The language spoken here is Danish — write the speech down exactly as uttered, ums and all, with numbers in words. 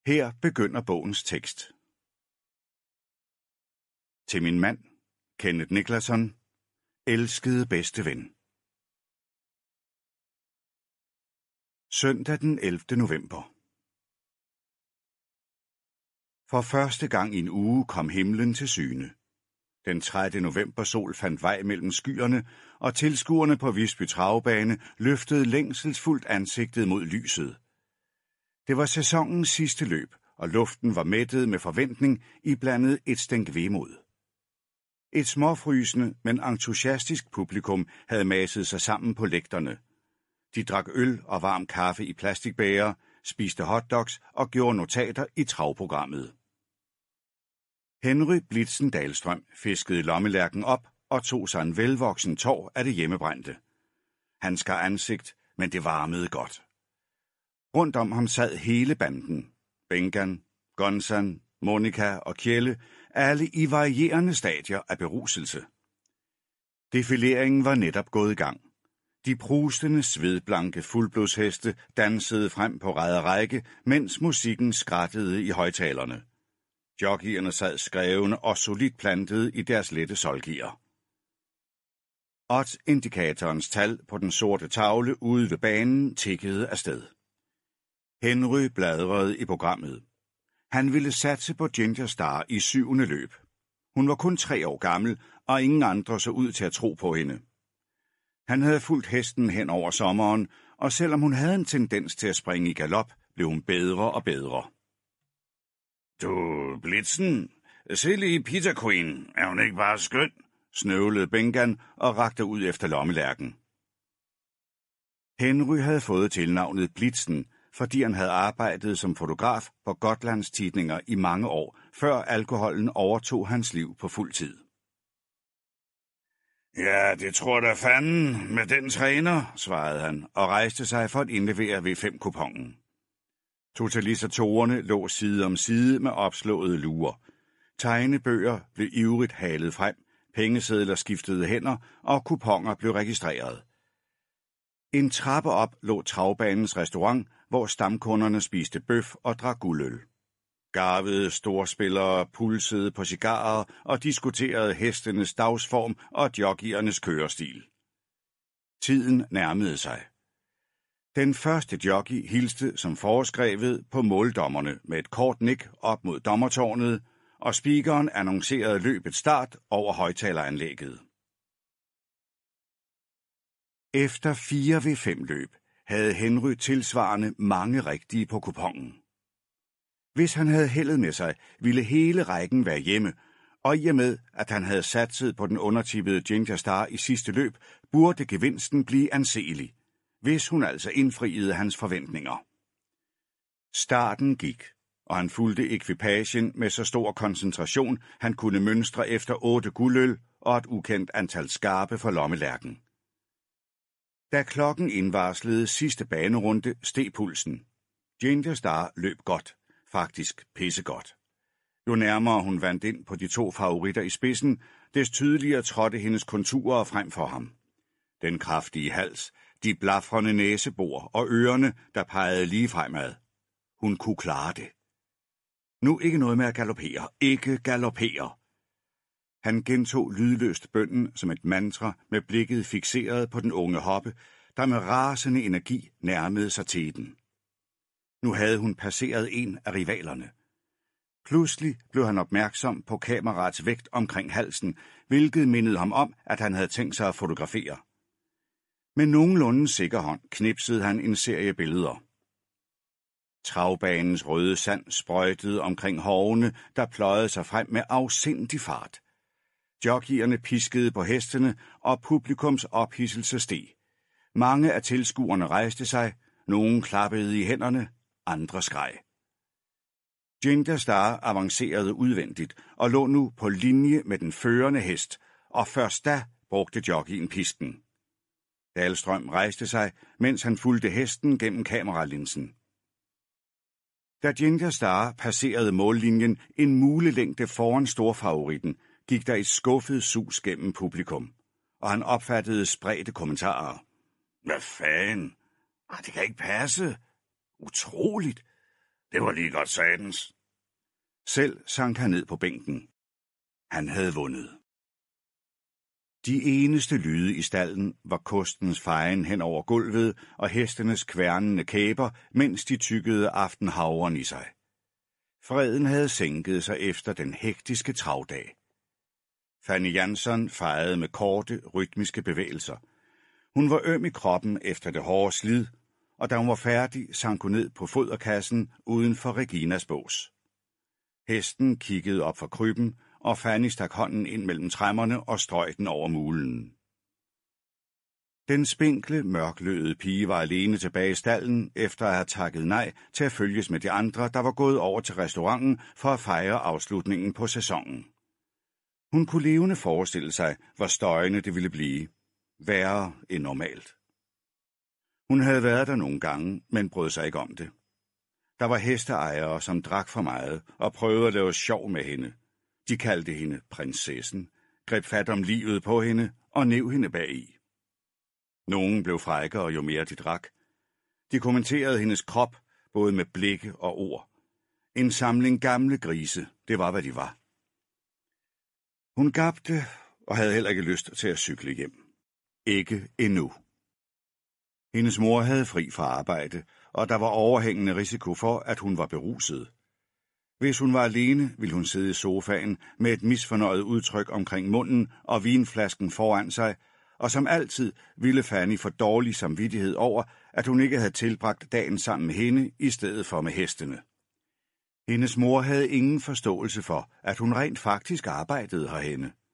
Her begynder bogens tekst. Til min mand, Kenneth Nicholson, elskede bedste ven. Søndag den ellevte november. For første gang i en uge kom himlen til syne. Den tredje november sol fandt vej mellem skyerne, og tilskuerne på Visby Travbane løftede længselsfuldt ansigtet mod lyset. Det var sæsonens sidste løb, og luften var mættet med forventning iblandet et stænk vemod. Et småfrysende, men entusiastisk publikum havde maset sig sammen på lægterne. De drak øl og varm kaffe i plastikbæger, spiste hotdogs og gjorde notater i travprogrammet. Henry Blitzen Dahlstrøm fiskede lommelærken op og tog sig en velvoksen tår af det hjemmebrændte. Han skar ansigt, men det varmede godt. Rundt om ham sad hele banden. Bengan, Gonsan, Monika og Kjelle, alle i varierende stadier af beruselse. Defileringen var netop gået i gang. De prustende, svedblanke fuldblodsheste dansede frem på ræd og række, mens musikken skrattede i højtalerne. Jockeyerne sad skrevne og solidt plantede i deres lette solgier. Odds-indikatorens tal på den sorte tavle ude ved banen tikkede afsted. Henry bladrede i programmet. Han ville satse på Ginger Star i syvende løb. Hun var kun tre år gammel, og ingen andre så ud til at tro på hende. Han havde fulgt hesten hen over sommeren, og selvom hun havde en tendens til at springe i galop, blev hun bedre og bedre. Du, Blitzen, se lige Peter Queen, er hun ikke bare skøn? Snøvlede Bengan og rakte ud efter lommelærken. Henry havde fået tilnavnet Blitzen, fordi han havde arbejdet som fotograf på Gotlands Tidninger i mange år, før alkoholen overtog hans liv på fuld tid. Ja, det tror da fanden med den træner, svarede han og rejste sig for at indlevere V fem-kupongen. Totalisatorerne lå side om side med opslåede lurer. Tegnebøger blev ivrigt halet frem, pengesedler skiftede hænder, og kuponer blev registreret. En trappe op lå travbanens restaurant, hvor stamkunderne spiste bøf og drak guldøl. Garvede storspillere pulsede på cigarer og diskuterede hestenes dagsform og jockeyernes kørestil. Tiden nærmede sig. Den første jockey hilste som foreskrevet på måldommerne med et kort nik op mod dommertårnet, og speakeren annoncerede løbets start over højtaleranlægget. Efter fire V fem løb havde Henry tilsvarende mange rigtige på kupongen. Hvis han havde heldet med sig, ville hele rækken være hjemme, og i og med, at han havde satset på den undertippede Ginger Star i sidste løb, burde gevinsten blive anselig, hvis hun altså indfriede hans forventninger. Starten gik, og han fulgte ekvipagen med så stor koncentration, han kunne mønstre efter otte guldøl og et ukendt antal skarpe for lommelærken. Da klokken indvarslede sidste banerunde, steg pulsen. Ginger Star løb godt, faktisk pissegodt. Jo nærmere hun vandt ind på de to favoritter i spidsen, des tydeligere trådte hendes konturer frem for ham. Den kraftige hals, de blafrende næsebor og ørerne, der pegede lige fremad. Hun kunne klare det. Nu ikke noget med at galoppere, ikke galoppere. Han gentog lydløst bønnen som et mantra med blikket fikseret på den unge hoppe, der med rasende energi nærmede sig til den. Nu havde hun passeret en af rivalerne. Pludselig blev han opmærksom på kameraets vægt omkring halsen, hvilket mindede ham om, at han havde tænkt sig at fotografere. Med nogenlunde sikker hånd knipsede han en serie billeder. Travbanens røde sand sprøjtede omkring hovene, der pløjede sig frem med afsindig fart. Jockeyerne piskede på hestene, og publikums ophidselse steg. Mange af tilskuerne rejste sig, nogen klappede i hænderne, andre skreg. Ginger Star avancerede udvendigt og lå nu på linje med den førende hest, og først da brugte jockeyen pisken. Dahlstrøm rejste sig, mens han fulgte hesten gennem kameralinsen. Da Ginger Star passerede mållinjen en mulelængde foran storfavoritten, gik der et skuffet sus gennem publikum, og han opfattede spredte kommentarer. Hvad fanden? Ah, det kan ikke passe. Utroligt. Det var lige godt satans. Selv sank han ned på bænken. Han havde vundet. De eneste lyde i stalden var kostens fejen hen over gulvet og hestenes kværnende kæber, mens de tykkede aftenhavren i sig. Freden havde sænket sig efter den hektiske travdag. Fanny Jansson fejede med korte, rytmiske bevægelser. Hun var øm i kroppen efter det hårde slid, og da hun var færdig, sank hun ned på foderkassen uden for Reginas bås. Hesten kiggede op fra krybben, og Fanny stak hånden ind mellem træmmerne og strøg den over mulen. Den spinkle, mørkløede pige var alene tilbage i stalden, efter at have takket nej til at følges med de andre, der var gået over til restauranten for at fejre afslutningen på sæsonen. Hun kunne levende forestille sig, hvor støjende det ville blive. Værre end normalt. Hun havde været der nogle gange, men brød sig ikke om det. Der var hesteejere, som drak for meget og prøvede at lave sjov med hende. De kaldte hende prinsessen, greb fat om livet på hende og nev hende bagi. Nogen blev frækkere, jo mere de drak. De kommenterede hendes krop, både med blikke og ord. En samling gamle grise, det var, hvad de var. Hun gabte og havde heller ikke lyst til at cykle hjem. Ikke endnu. Hendes mor havde fri fra arbejde, og der var overhængende risiko for, at hun var beruset. Hvis hun var alene, ville hun sidde i sofaen med et misfornøjet udtryk omkring munden og vinflasken foran sig, og som altid ville Fanny få dårlig samvittighed over, at hun ikke havde tilbragt dagen sammen med hende i stedet for med hestene. Hendes mor havde ingen forståelse for, at hun rent faktisk arbejdede herhenne.